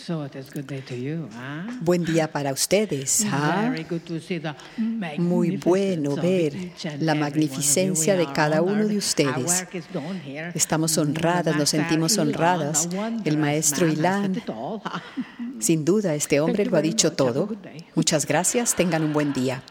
Buen día para ustedes. Muy bueno ver la magnificencia de cada uno de ustedes. Estamos honradas, nos sentimos honradas. El maestro Ilan, sin duda, este hombre lo ha dicho todo. Muchas gracias, tengan un buen día.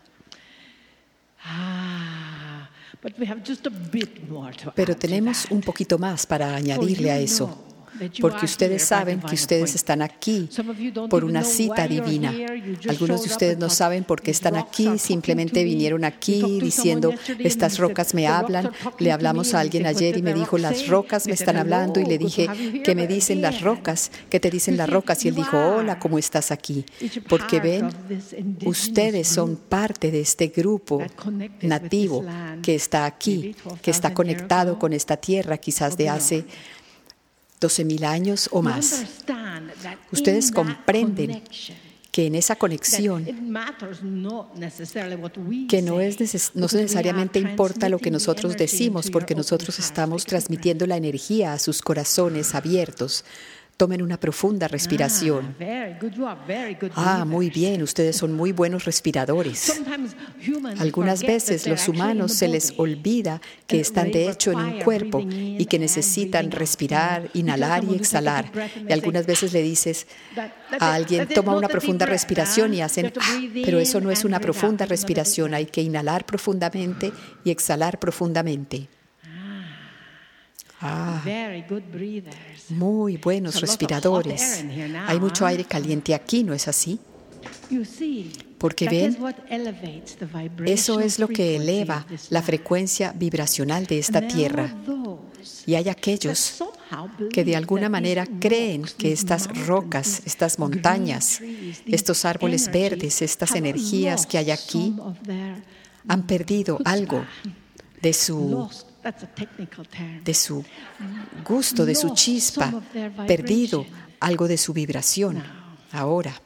Pero tenemos un poquito más para añadirle a eso. Porque ustedes saben que ustedes están aquí por una cita divina. Algunos de ustedes no saben por qué están aquí, simplemente vinieron aquí diciendo, estas rocas me hablan. Le hablamos a alguien ayer y me dijo, las rocas me están hablando, y le dije, ¿qué me dicen las rocas? ¿Qué te dicen las rocas? Y él dijo, hola, ¿cómo estás aquí? Porque ven, ustedes son parte de este grupo nativo que está aquí, que está conectado con esta tierra, quizás de hace 12,000 años o más. Ustedes comprenden que en esa conexión, que no necesariamente importa lo que nosotros decimos, porque nosotros estamos transmitiendo la energía a sus corazones abiertos. Tomen una profunda respiración. Muy bien, ustedes son muy buenos respiradores. Algunas veces los humanos se les olvida que están de hecho en un cuerpo y que necesitan respirar, inhalar y exhalar. Y algunas veces le dices a alguien, toma una profunda respiración y hacen, pero eso no es una profunda respiración, hay que inhalar profundamente y exhalar profundamente. Muy buenos respiradores. Hay mucho aire caliente aquí, ¿no es así? Porque ven, eso es lo que eleva la frecuencia vibracional de esta tierra. Y hay aquellos que de alguna manera creen que estas rocas, estas montañas, estos árboles verdes, estas energías que hay aquí, han perdido algo de su gusto, de su chispa, perdido algo de su vibración. Ahora,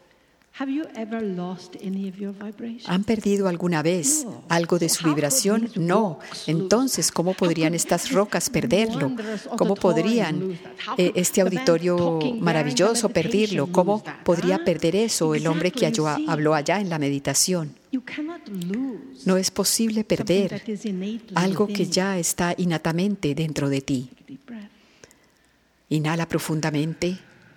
¿han perdido alguna vez algo de su vibración? No. Entonces, ¿cómo podrían estas rocas perderlo? ¿Cómo podrían este auditorio maravilloso perderlo? ¿Cómo podría perder eso el hombre que habló allá en la meditación? No es posible perder algo que ya está innatamente dentro de ti. Inhala profundamente.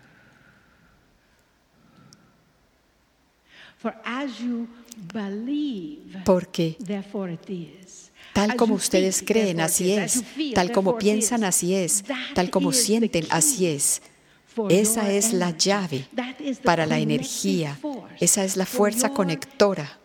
Porque tal como ustedes creen, así es. Tal como piensan, así es. Tal como sienten, así es. Esa es la llave para la energía. Esa es la fuerza conectora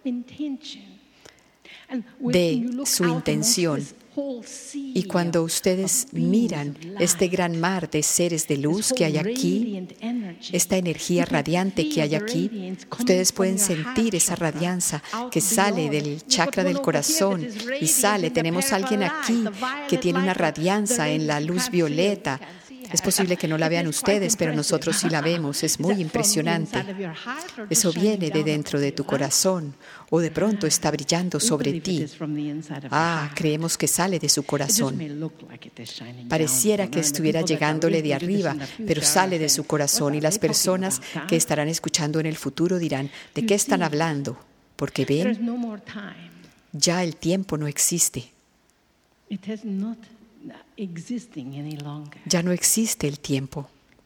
de su intención. Y cuando ustedes miran este gran mar de seres de luz que hay aquí, esta energía radiante que hay aquí, ustedes pueden sentir esa radianza que sale del chakra del corazón y sale. Tenemos a alguien aquí que tiene una radianza en la luz violeta. Es posible que no la vean ustedes, pero nosotros sí la vemos. Es muy impresionante. Eso viene de dentro de tu corazón o de pronto está brillando sobre ti. Creemos que sale de su corazón. Pareciera que estuviera llegándole de arriba, pero sale de su corazón. Y las personas que estarán escuchando en el futuro dirán, ¿de qué están hablando? Porque ven, ya el tiempo no existe. Ya no existe el tiempo.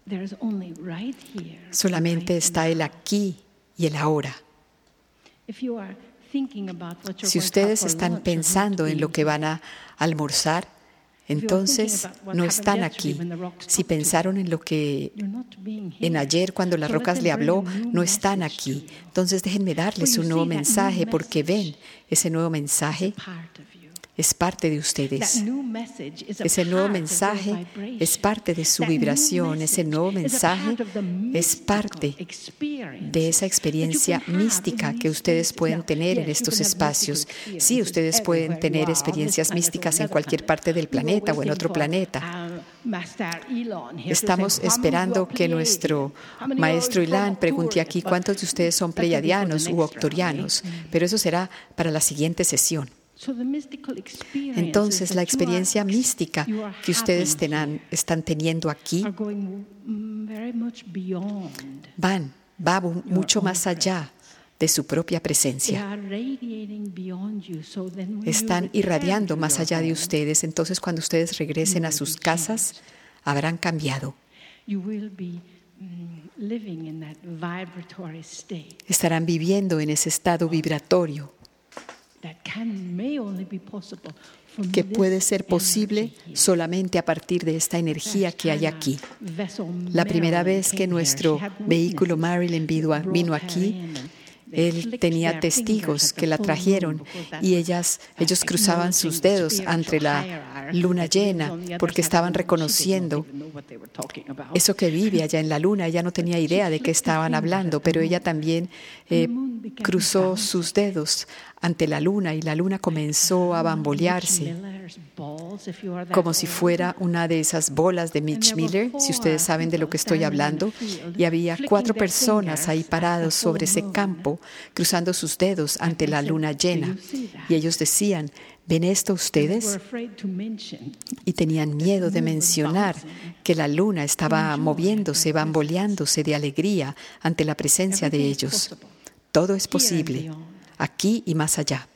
Solamente está el aquí y el ahora. Si ustedes están pensando en lo que van a almorzar, entonces no están aquí. Si pensaron en ayer cuando las rocas le habló, no están aquí. Entonces déjenme darles un nuevo mensaje, porque ven, ese nuevo mensaje es parte de ustedes. Ese nuevo mensaje es parte de su vibración. Ese nuevo mensaje es parte de esa experiencia mística que ustedes pueden tener en estos espacios. Sí, ustedes pueden tener experiencias místicas en cualquier parte del planeta o en otro planeta. Estamos esperando que nuestro maestro Ilan pregunte aquí cuántos de ustedes son pleiadianos u octorianos, pero eso será para la siguiente sesión. Entonces, la experiencia mística que ustedes están teniendo aquí va mucho más allá de su propia presencia. Están irradiando más allá de ustedes. Entonces, cuando ustedes regresen a sus casas, habrán cambiado. Estarán viviendo en ese estado vibratorio que puede ser posible solamente a partir de esta energía que hay aquí. La primera vez que nuestro vehículo Marilyn vino aquí, él tenía testigos que la trajeron y ellos cruzaban sus dedos ante la luna llena porque estaban reconociendo eso que vive allá en la luna. Ella no tenía idea de qué estaban hablando, pero ella también cruzó sus dedos ante la luna y la luna comenzó a bambolearse como si fuera una de esas bolas de Mitch Miller, si ustedes saben de lo que estoy hablando. Y había 4 personas ahí parados sobre ese campo, cruzando sus dedos ante la luna llena. Y ellos decían, ¿ven esto ustedes? Y tenían miedo de mencionar que la luna estaba moviéndose, bamboleándose de alegría ante la presencia de ellos. Todo es posible, aquí y más allá.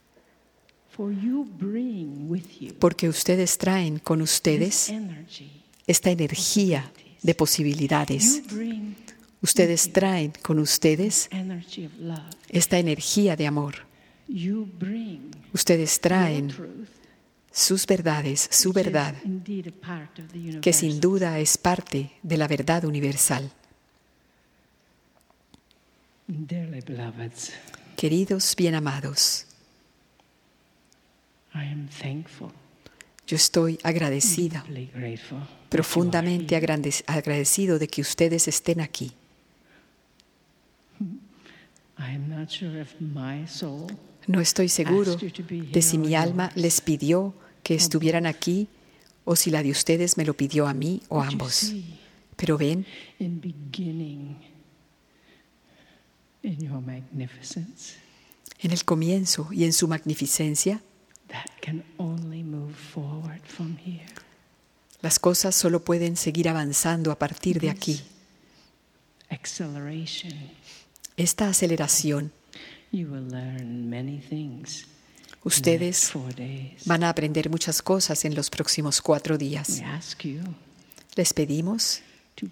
Porque ustedes traen con ustedes esta energía de posibilidades. Ustedes traen con ustedes esta energía de amor. Ustedes traen sus verdades, su verdad, que sin duda es parte de la verdad universal. Queridos bien amados, yo estoy agradecida, profundamente agradecido de que ustedes estén aquí. No estoy seguro de si mi alma les pidió que estuvieran aquí o si la de ustedes me lo pidió a mí o a ambos. Pero ven, en el comienzo y en su magnificencia, las cosas solo pueden seguir avanzando a partir de aquí. Esta aceleración, ustedes van a aprender muchas cosas en los próximos 4 días. Les pedimos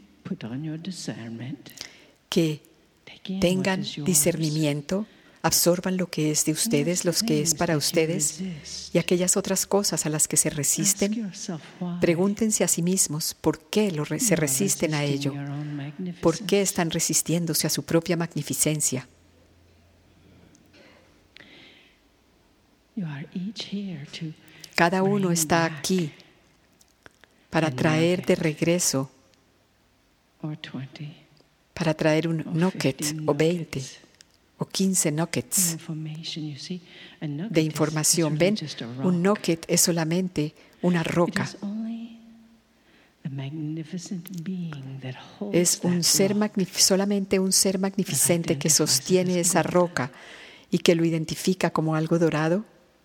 que tengan discernimiento, absorban lo que es de ustedes, lo que es para ustedes, y aquellas otras cosas a las que se resisten. Pregúntense a sí mismos por qué se resisten a ello, por qué están resistiéndose a su propia magnificencia. Cada uno está aquí para traer de regreso, para traer un nugget o 20 o 15 nuggets de información. Ven, un nugget es solamente una roca. Es solamente un ser magnificente que sostiene esa roca y que lo identifica como algo dorado.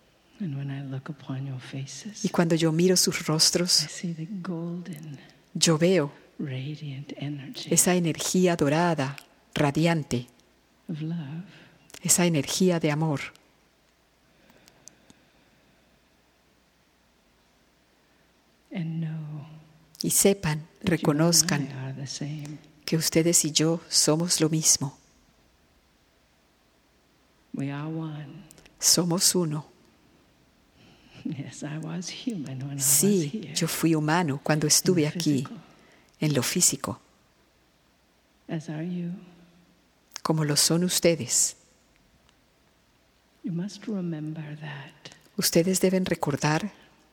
Y cuando yo miro sus rostros, yo veo esa energía dorada, radiante, esa energía de amor. Y sepan, reconozcan que ustedes y yo somos lo mismo. Somos uno. Sí, yo fui humano cuando estuve aquí, en lo físico, como lo son ustedes. Ustedes deben recordar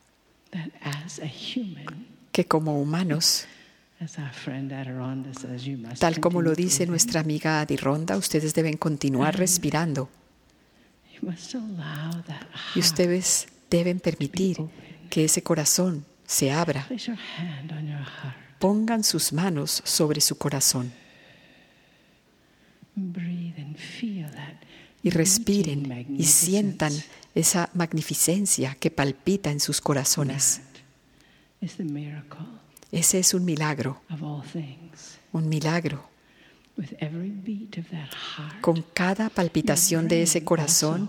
que como humanos, tal como lo dice nuestra amiga Adironda, ustedes deben continuar respirando. Y ustedes deben permitir que ese corazón se abra. Pongan sus manos sobre su corazón y respiren y sientan esa magnificencia que palpita en sus corazones. Ese es un milagro un milagro. With every beat of that heart, Con cada palpitación de ese corazón,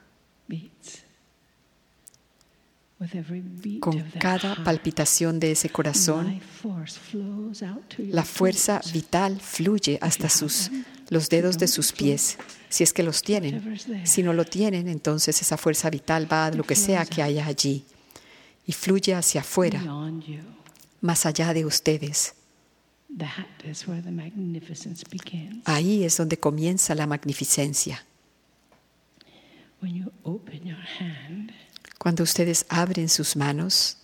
con cada palpitación de ese corazón, la fuerza vital fluye hasta los dedos de sus pies, si es que los tienen. Si no lo tienen, entonces esa fuerza vital va a lo que sea que haya allí y fluye hacia afuera, más allá de ustedes. Ahí es donde comienza la magnificencia. Cuando ustedes abren sus manos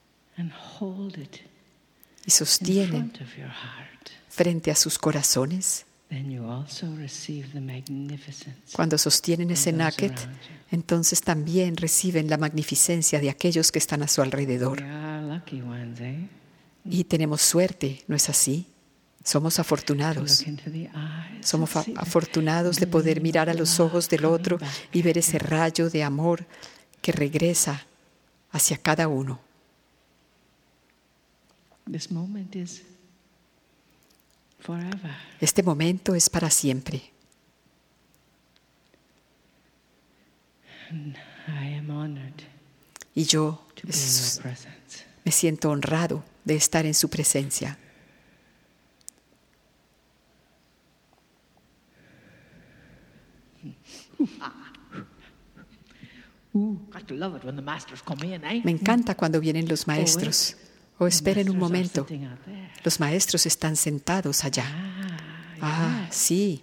y sostienen frente a sus corazones, cuando sostienen ese nugget, entonces también reciben la magnificencia de aquellos que están a su alrededor. Y tenemos suerte, ¿no es así? Somos afortunados. Somos afortunados de poder mirar a los ojos del otro y ver ese rayo de amor que regresa hacia cada uno. Este momento es para siempre. Y yo me siento honrado de estar en su presencia. Me encanta cuando vienen los maestros. Esperen un momento. Los maestros están sentados allá. Sí.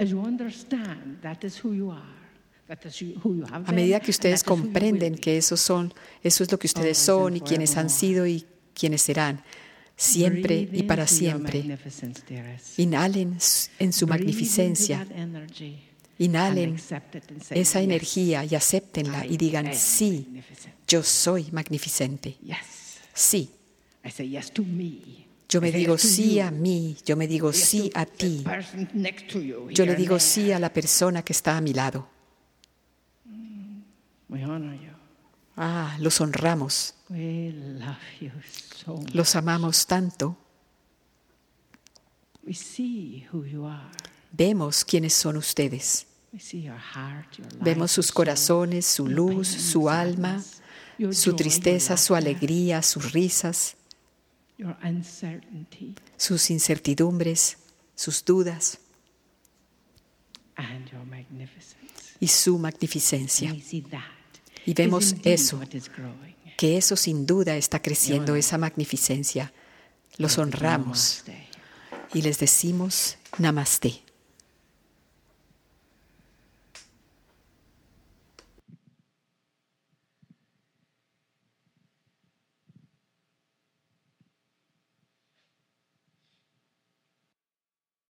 A medida que ustedes comprenden que eso es lo que ustedes son y quienes han sido y quienes serán, siempre y para siempre. Inhalen en su magnificencia. Inhalen esa energía y acéptenla y digan, sí, yo soy magnificente. Sí. Yo me digo sí a mí, yo me digo sí a ti. Yo le digo sí a la persona que está a mi lado. Los honramos. Los amamos tanto. Vemos quiénes son ustedes. Vemos sus corazones, su luz, su alma, su tristeza, su alegría, sus risas, sus incertidumbres, sus dudas y su magnificencia. Y vemos eso, que eso sin duda está creciendo, esa magnificencia. Los honramos y les decimos Namaste.